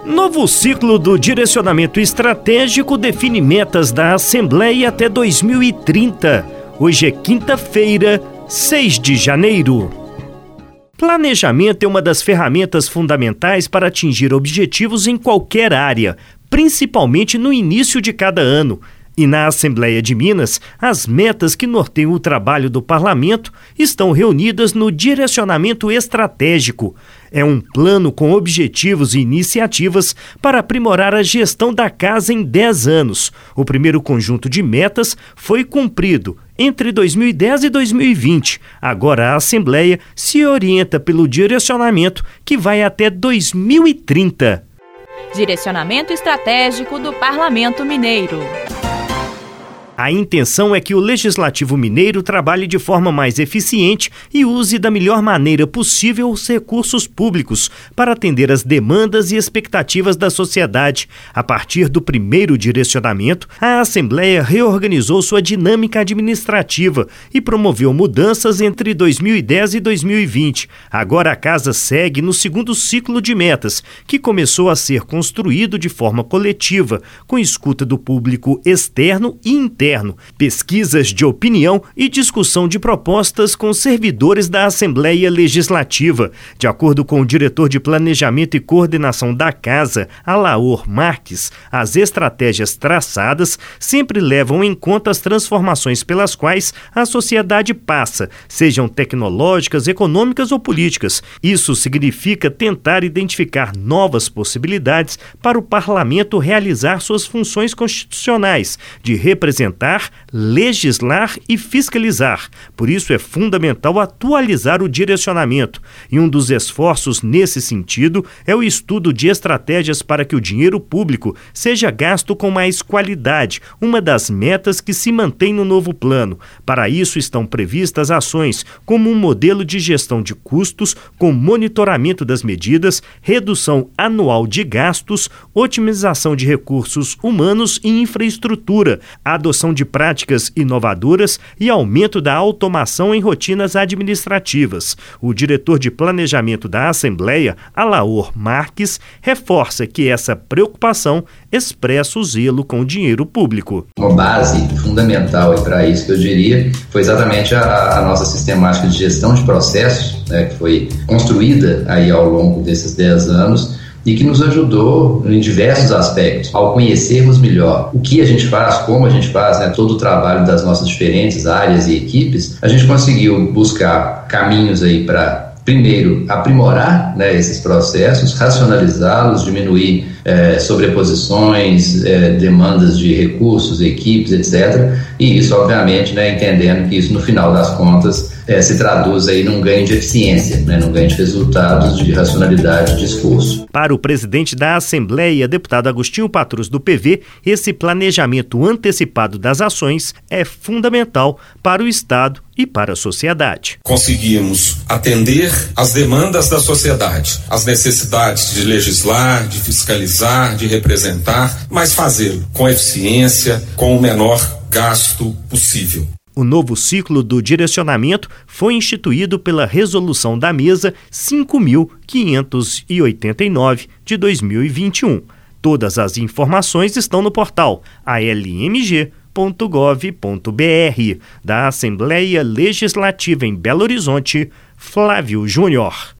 Novo ciclo do direcionamento estratégico define metas da Assembleia até 2030. Hoje é quinta-feira, 6 de janeiro. Planejamento é uma das ferramentas fundamentais para atingir objetivos em qualquer área, principalmente no início de cada ano. E na Assembleia de Minas, as metas que norteiam o trabalho do parlamento estão reunidas no direcionamento estratégico. É um plano com objetivos e iniciativas para aprimorar a gestão da casa em 10 anos. O primeiro conjunto de metas foi cumprido entre 2010 e 2020. Agora a Assembleia se orienta pelo direcionamento que vai até 2030. Direcionamento estratégico do Parlamento Mineiro. A intenção é que o Legislativo Mineiro trabalhe de forma mais eficiente e use da melhor maneira possível os recursos públicos para atender às demandas e expectativas da sociedade. A partir do primeiro direcionamento, a Assembleia reorganizou sua dinâmica administrativa e promoveu mudanças entre 2010 e 2020. Agora a Casa segue no segundo ciclo de metas, que começou a ser construído de forma coletiva, com escuta do público externo e interno, pesquisas de opinião e discussão de propostas com servidores da Assembleia Legislativa. De acordo com o diretor de Planejamento e Coordenação da Casa, Alaor Marques, as estratégias traçadas sempre levam em conta as transformações pelas quais a sociedade passa, sejam tecnológicas, econômicas ou políticas. Isso significa tentar identificar novas possibilidades para o parlamento realizar suas funções constitucionais de representar, legislar e fiscalizar. Por isso é fundamental atualizar o direcionamento. E um dos esforços nesse sentido é o estudo de estratégias para que o dinheiro público seja gasto com mais qualidade, uma das metas que se mantém no novo plano. Para isso estão previstas ações como um modelo de gestão de custos com monitoramento das medidas, redução anual de gastos, otimização de recursos humanos e infraestrutura, adoção de práticas inovadoras e aumento da automação em rotinas administrativas. O diretor de Planejamento da Assembleia, Alaor Marques, reforça que essa preocupação expressa o zelo com o dinheiro público. Uma base fundamental para isso, que eu diria, foi exatamente a nossa sistemática de gestão de processos, né, que foi construída aí ao longo desses 10 anos, e que nos ajudou em diversos aspectos, ao conhecermos melhor o que a gente faz, como a gente faz, né, todo o trabalho das nossas diferentes áreas e equipes. A gente conseguiu buscar caminhos aí para, primeiro, aprimorar, né, esses processos, racionalizá-los, diminuir sobreposições, demandas de recursos, equipes, etc. E isso, obviamente, né, entendendo que isso, no final das contas, se traduz aí num ganho de eficiência, né, num ganho de resultados, de racionalidade, de esforço. Para o presidente da Assembleia, deputado Agostinho Patrus, do PV, esse planejamento antecipado das ações é fundamental para o Estado e para a sociedade. Conseguimos atender às demandas da sociedade, às necessidades de legislar, de fiscalizar, de representar, mas fazê-lo com eficiência, com o menor gasto possível. O novo ciclo do direcionamento foi instituído pela Resolução da Mesa 5.589 de 2021. Todas as informações estão no portal almg.gov.br. Da Assembleia Legislativa em Belo Horizonte, Flávio Júnior.